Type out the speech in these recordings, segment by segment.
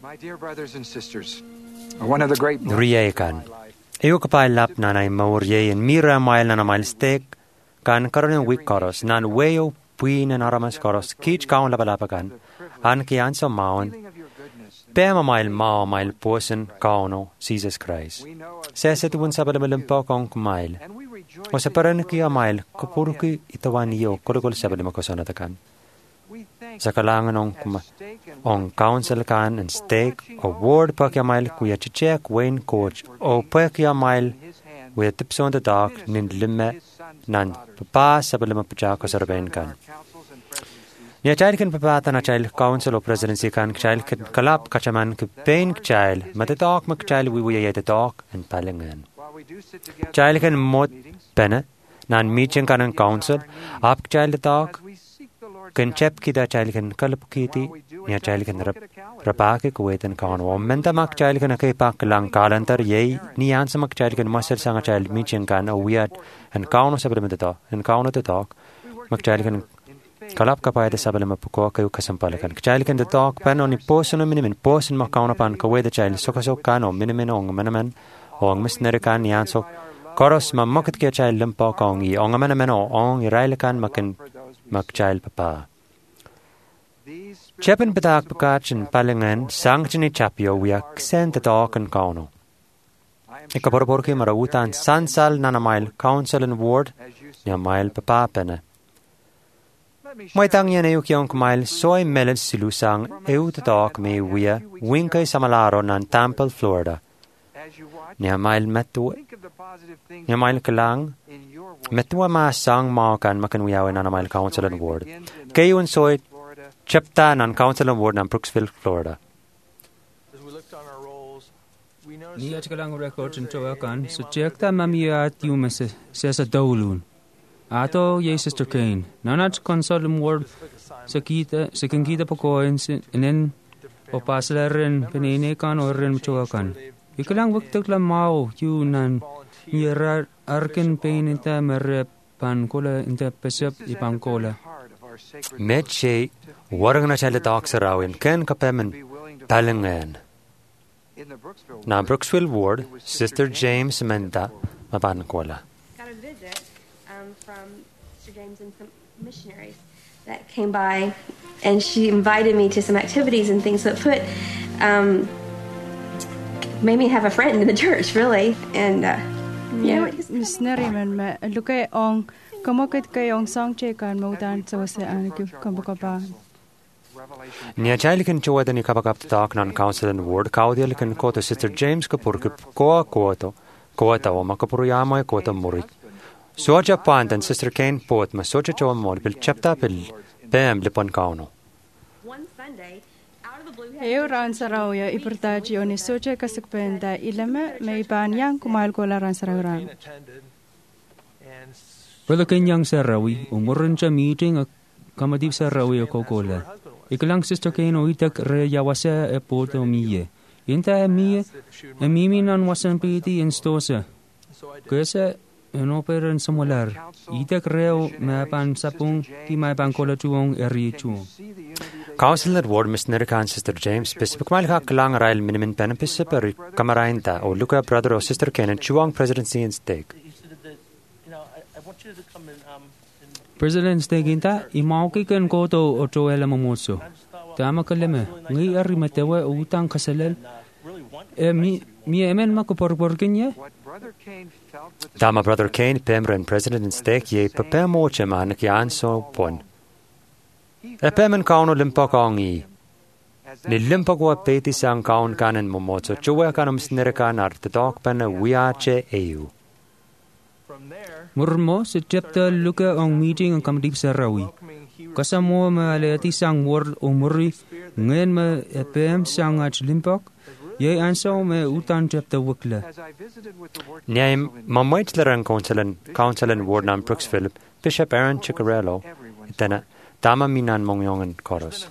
My dear brothers and sisters, one of the great Riye kan. Eu kapailap nanay maurye en mira mail na mail steak kan karon week koros nan weo puin en aramas koros kich kaun labalapakan an ki anso maon pema mail mail posen kauno Jesus Christ. Seset un sabalamelim pokong mail. O sa paran ki mail kapuruki itawan iyo kolokol sabalim kosonatakan. Sa kalangan ong council kan and stake o ward pakiamail kuya chichek Wayne coach o pakiamail kuya tipson the dark nin limme nan papa sabalima pachako sarbain kan. Nia child kan papa na child council o presidency kan child kan kalap kachaman ke pain child matatalk mak child we yet talk and palingan. Child kan mot pena nan meeting kan council up child talk kan chep kita child kan kalap kiti nia child kan rapake kuwetan kan o menta mak child kan ke pak lang kalantar ye ni ansa mak child kan masal sanga child meeting kan o weird and kauno sablementa to and kauno to talk mak child kan kalap kapayda sabalema puko kayu kasampalakan child kan the talk pan oni poson minimin poson mak kauno pan kuweda child sokasok kan o minimin ong manaman ong misnere kan ni anso koros ma mokat ke child limpa kong I ong manaman o ong irail kan makin mak child papa. Chepen patak pakachin palingan sangchini chapio we accent the talk and kauno. Ikaporporki marawutan sansal nanamail council and ward nia mail papa pene. Maitang yan eukiong kumail soy melon silusang eu the talk me wea winkay samalaro nan Tampa, Florida. Nia mail kalang metua ma sang makan makan wiyaw nanamail council and ward. Kayun soy chapta nan council and ward nan Brooksville, Florida. Ni at kalang record in Towakan, so checkta mamia at yumas says a dowlun. Ato ye Sister Kane. Nanat council and ward sa kan kita pa coins inen o pasalarin pinine kan o rin Towakan. Ikalang waktak la mao yunan yara arkin pain inta mer pankola inta pesap ipangkola. Meche warang na chale talk sarawin ken kapemen palingan. Na Brooksville ward, Sister James Menta mapankola. Got a visit from Sister James and some missionaries that came by, and she invited me to some activities and things. So it made me have a friend in the church, really. And missionary man look at on kamoket kayong song chekan modan so se an kumbakaba. Nia chalikan choda ni kapakap talk non council and ward kaudialikan kota Sister James kapurkup koa kota o makapuruyama kota murik. Soja pant and Sister Kane pot ma soja choa mod bil chapta pil bam lipon kauno. One Sunday, out of the blue, Eu ran sarauya ipertaji oni soja kasukpenda ilame may banyang kumail ko la ran sarauran. Brother Kenyang Sarawi, umuran siya meeting at kamadip Sarawi o kokola. Ikalang Sister Kane o itak re yawasa e poto miye. Inta e miye, e miminan wasan piti in stosa. Kesa en operan samular. Itak reo mapan sapung ki mapan kola tuong eri tuong. Council and ward missionary kan Sister James specific malika kalang rail minimin penapisiper kamarainta o luka brother o Sister Kane and chuang presidency in stake. President Steginta, imauki kan koto o toela mamoso. Tama kaleme, ngi arimatewa utang kasalel. Mi emen makuporporkinya? Tama Brother Kane, Pemren President Stake, ye papemo cheman ki anso pon. Pemen kauno limpakongi. Ni limpakwa peti sang kaun kanen momoso, chuwa kanam snerikan artetok pena wiache eu. Murmo sa chapter luka ang meeting ang kamadip sa rawi. Kasamo maalati sang word o muri ngayon ma epem sang at limpak. Yay anso me utan chapter wikla. Niyaim mamoitler ang council and ward ng Brooksville, Bishop Aaron Ciccarello, itena tama minan mongyongan koros.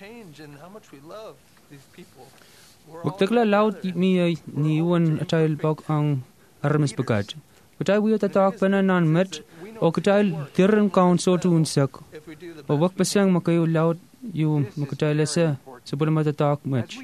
Wiktakla laut mi ni iwan atayal bak ang aramis bagaj. Kutai wiya tatak pananan met o kutai tiran kaun so tuunsak. O wak pasang makayo laut yu makatai lesa sebelum ada tak match.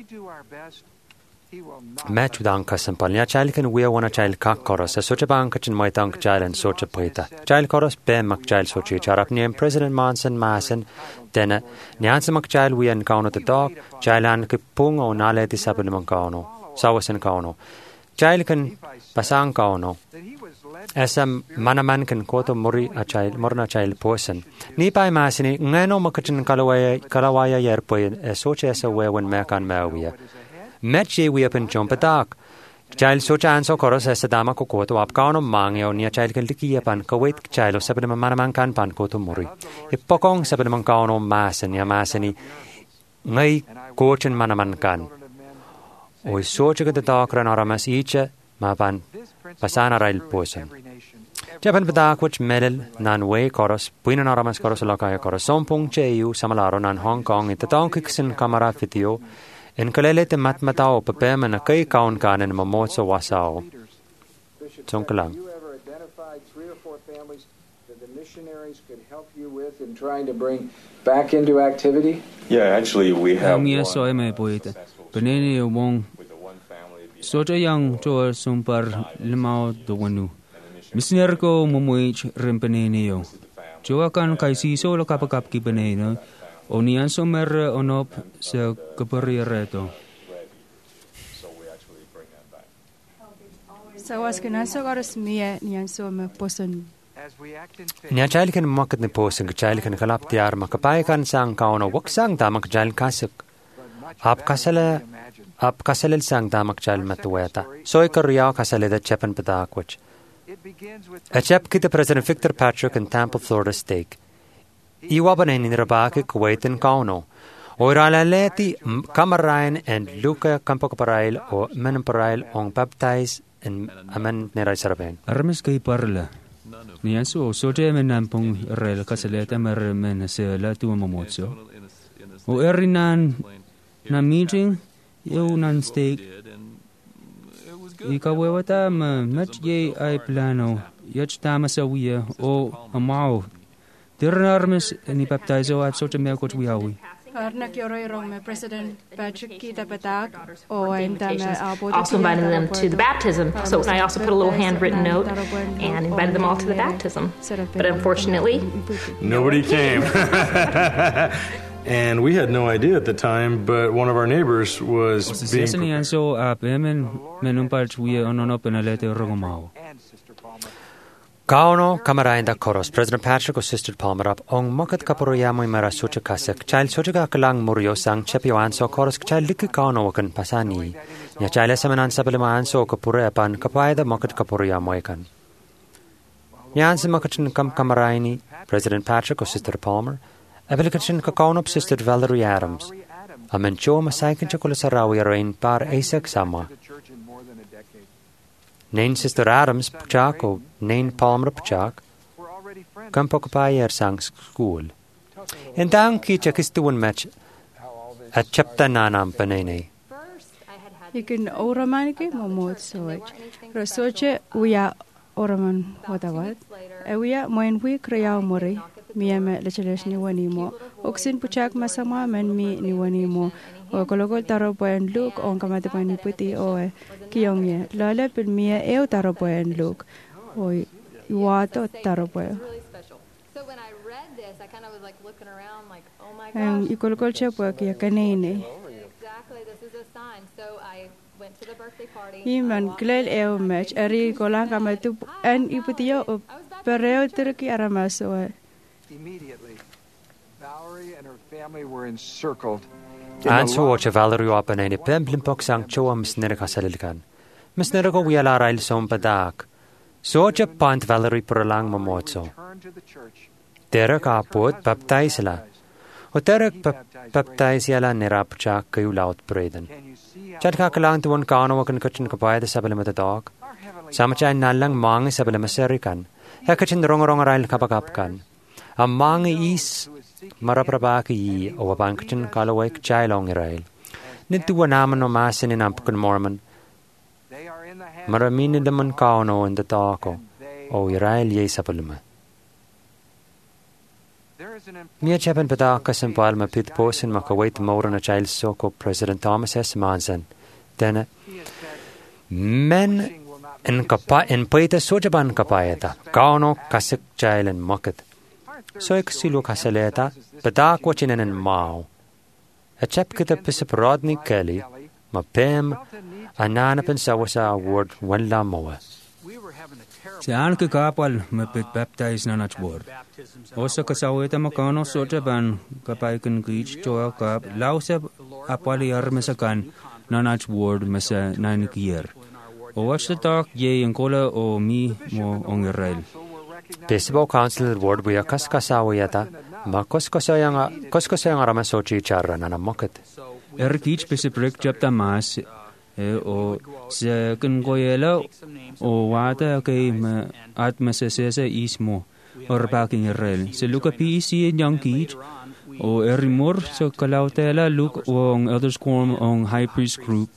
Match udang kasampal. Nia child kan wea wana child kak koros. Socha bang kachin moitang child and socha pita. Child koros be mak child sochi charap niem President Monson Mason dena niansa mak child wea en kauno te dog. Child an kipung o nale ti sabelum kauno. Sawasan kauno. Child kan pasang kauno. Esam manaman kan koto muri a child morna child person. Ni pai masini ngeno makachin kalawaya yerpoy socha esa wewen mekan mawia. Metche we up in Chompatak. Child socha anso koros esa dama ko koto ap kauno mange o nia child kan liki pan kawait child o sabedama manaman kan pan koto muri. Ipokong sabedama kauno masen ya masani ngai kochin manaman kan. O socha ka tak ran aramas icha ma pan pasana rail posen. Japan patak which medal nan way koros puinan aramas koros lakaya koros sompung cheu samalaro nan Hong Kong itatong kiksin kamera video. In kalele te matmatao papema na kay kaun kanan mamotso wasao. Tsongkalang. You ever identified 3 or 4 families that the missionaries could help you with in trying to bring back into activity? Yeah, actually we have Mia so me poita. Peneni wong so yang to sumpar limao do wanu. Missioner ko mumuich rempeneni yo. Jo kan kaisi so lo kapakap ki peneni. O nian so mer onop se kaparireto. So was so goros mie nian so me posen. Nia child kan makat ni posen child kan kalap tiar makapai kan sang kauno wak sang tamak child kasik. Ap kasale sang tamak child matueta. Soy karya kasale da chepan patakwach. A chep kita President Victor Patrick in Tampa, Florida Stake. Iwabanen in Rabaki, Kuwait and Kauno. Oiralaleti Kamarain and Luca Campocaparail or Menamparail on baptized in Amen Nerai Aramis kay parla. Nianso sote menampong rel kasaleta mer men se la tu mamotso. O erinan na meeting yo nan stake. Ikawewata mat ye ay plano. Yach tamasawiya o amao. Dirnarmes ni baptizo at sote me kot wiawi. Arna kioroi rong me President Patrick kita patak o also invited them to the baptism. So I also put a little handwritten note and invited them all to the baptism. But unfortunately, nobody came. And we had no idea at the time, but one of our neighbors was being so Kauno kamarain da koros President Patrick o Sister Palmer up ong makat kapuroyamo mara socha kasek child socha ka kalang murio sang chepio anso koros child lik kauno kan pasani ya child samanan sabelema anso kapure pan kapaida makat kapuroyamo kan yan se makachin kam kamaraini President Patrick o Sister Palmer application ka kauno Sister Valerie Adams amencho masaikin chokola sarawi rain par Isaac sama Nain Sister Adams Pachak o Nain Palmer Pachak Kampokapay sang school. And down ki chakistuan match at chapta nanam panene. Ikin oraman ke mamot soch. Rosoche uya oraman watawat. Uya moen wi kraya mori. Miame lecheles ni wanimo. Oksin Pachak masama men mi ni wanimo. O kolokol taro poen look on kamate pani puti o kiyong ye lale pil mia eu taro poen look o iwato taro poen so when I read this I kind of was like looking around like oh my gosh ikolokol che po kiya kanene exactly this is a sign so I went to the birthday party Iman glel eu match ari kolang kamatu en iputiyo pereo terki aramaso Immediately Valerie and her family were encircled Anso ocha Valerie apanene pemblimpok sang choa misnere kasalilkan. Misnere ko wiala rail som padak. So ocha pant Valerie puralang mamotso. Terek apot baptize la. O terek baptize yala nerapchak kayu laut preden. Chad kakalang tuwan kano wakan kachin kapaya da sabalima da dog. Samachay nalang mangi sabalima serikan. Hekachin rong rail kapakapkan. Ang mangi is maraprabaki yi o wabankachin kalawek chailong irail. Nintuwa naman o masin in ampukun mormon. Maramini daman kauno in the tako o irail ye sapaluma. Mia chepen bada kasempal ma pit posin ma kawait moran a child soko President Thomas S. Manson. Then men in paita sojaban kapayata, gano kasik child and mocket. So eksilu kasaleta, bada kwachinen and mao. A chap kita pisip Rodney Kelly, ma pem, ananapan sawasa award one la moa. Si anke kapal me pit baptize na nachbord. Osa kasaweta makano sojaban kapaikan grich choa kap lausa apali armesakan na nachbord mesa 9 year. O watch the talk ye ankola o mi mo on Israel. Baseball Council ward we kaskasaweta ma koskosayang ramasochi charra na moket. Erkich bisiprik chapta mas o se kungoyela o wata kay atmasesesa ismo or baking Israel. Se luka PEC young kich o erimor so kalautela look on others form on high priest group.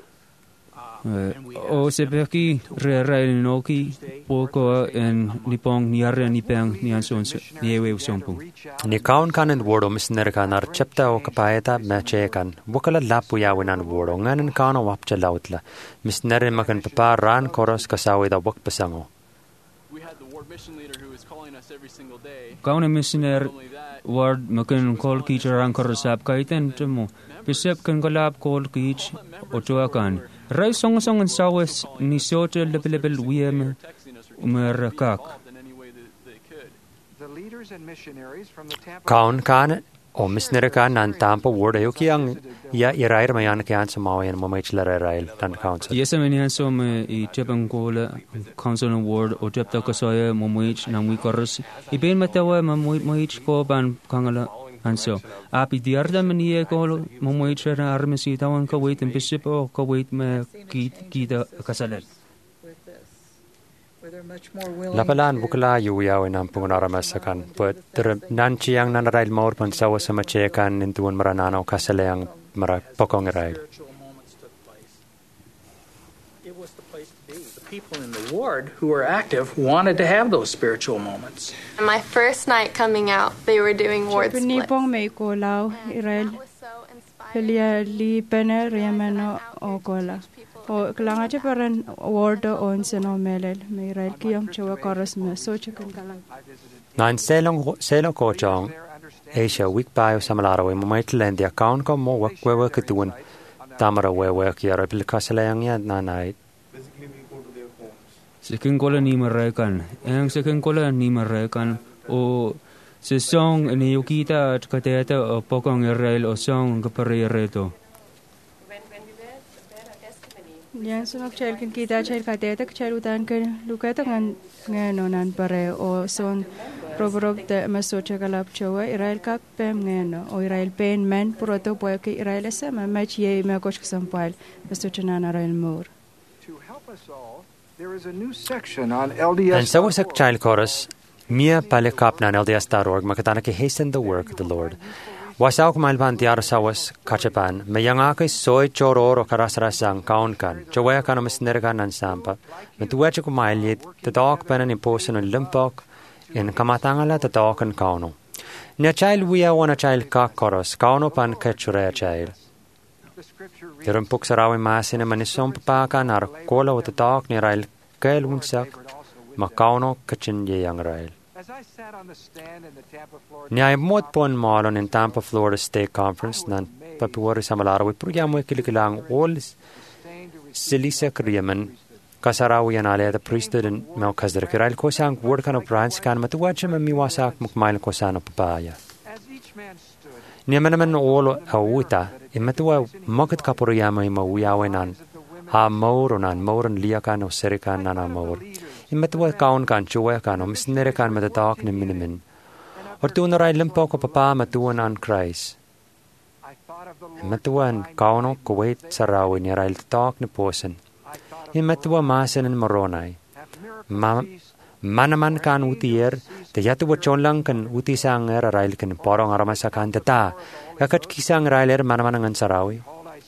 O se beki re noki poko en nipong niare nipeng nianson niewe usompu. Ni kaun kanen wordo misner kanar chapta o kapayeta mechekan bukala lapu yawinan wordo nganen kano wapcha lautla misner makan papa ran koros kasawe da wak pasango. Kaun misner ward makan call teacher ran korosap kaiten temo bisep kan kolab call teach otuakan. Rai song and sawes ni sote level wiem umerakak. Kaun kan o misner kan nan tampa word ayukiang ya irair mayan kan samawayan mamaichler Israel tan council. Yes amenian so me I chepang kola council award o chepta kasoya mamait na mi koros iben matawa mamait ko ban kangala. And so, api diarda manie ko momoit na armesi tawan ka wait and bishop o ka wait me kita kasalet. Lapalan bukla yuyaw in ampung aramasakan, but there nanchiang nanarail more pansawa sa machekan into un maranano kasaleang mara pokong rail. People in the ward who were active wanted to have those spiritual moments. And my first night coming out, they were doing ward splits. Nipong may kolaw Israel pelia li pene riameno o kola. O klanga che paran ward on seno melel may Israel kiyam chewa koros me so chicken kalang. Nan selong ko chong Asia week by samalaro we mamaitle the account ko mo wakwewa kituan tamara wewe kiara bil kasaleang ya nanai. Second kola ni marekan. Ang second kola ni marekan o se song ni yukita at kateta o pokong Israel o song kapare reto. Yan sunok chel kin kita chel kateta chel utan ken lukata ngan ngenonan pare o son rob de masocha kalap chowa Israel kak pem ngeno o Israel pen men proto po ke Israel sa ma ye me kosh sampal masocha na Israel mor. And so was a child chorus, Mia Palikap nan LDS.org, makatana ki hasten the work of the Lord. Wasauk malvan tiara sawas kachapan, mayangake soy chororo karasarasang kaunkan, chawaya kana misnerga nan sampa, metuwacha kumailid, the dog penan imposen on limpok, in kamatangala the dog and kauno. Nia child we are one a child kak chorus, kauno pan kechure child. Therum puksarawi masin manisom papa nar kola with the dog near Rail Kail Wunsak, Makauno Kachin Yang Rail. Nia mod pon malon in Tampa, Florida State Conference, nan Papuari Samalara with Puryamu Kilikilang, all Silisa Kriyaman, Kasarawi and Ale, the priesthood in Melkazar Rail Kosang, Workan of Branskan, Matuacham and Miwasak Mukmail Kosano Papaya. Niamanaman all Awuta, Imatua Mokat Kapuriyama Imawiawenan, Ha Mour on Mour and Liakan or Serikan Nana Mour. Imatua Kaun can Chuekan or Miss Nerikan with the dark Niminimin. Or Tunarai Limpok of Papa Matuan and Christ. Imatua and Kauno, Kuwait, Sarawi near I'll talk Niposen. Imatua Masen and Moronai. Manaman kan utier, the Yatu Chonlang can utisang era rail can porong aramasakan data. Kakat kisang railer manaman and Sarawi.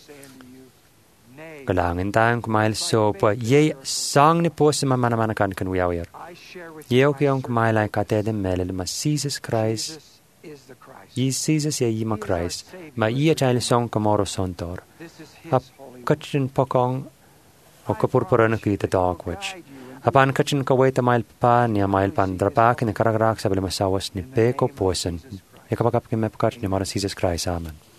Kalangin tayong kumail so pa ye sang ni po sa manamanakan kan wiawir. Ye okay ang kumail ay katedem melel mas Jesus Christ Jesus ja ima Christ, ma ia chaile song kamoro sontor. Ap kachin pokong o kapurpurana kita dogwich. Apan kachin kaweta mail pa niya mail pan drapak ni karagrak sa bilamasawas ni peko poisen. Ikapakap kimepkat ni Mara Jesus Christ. Amen.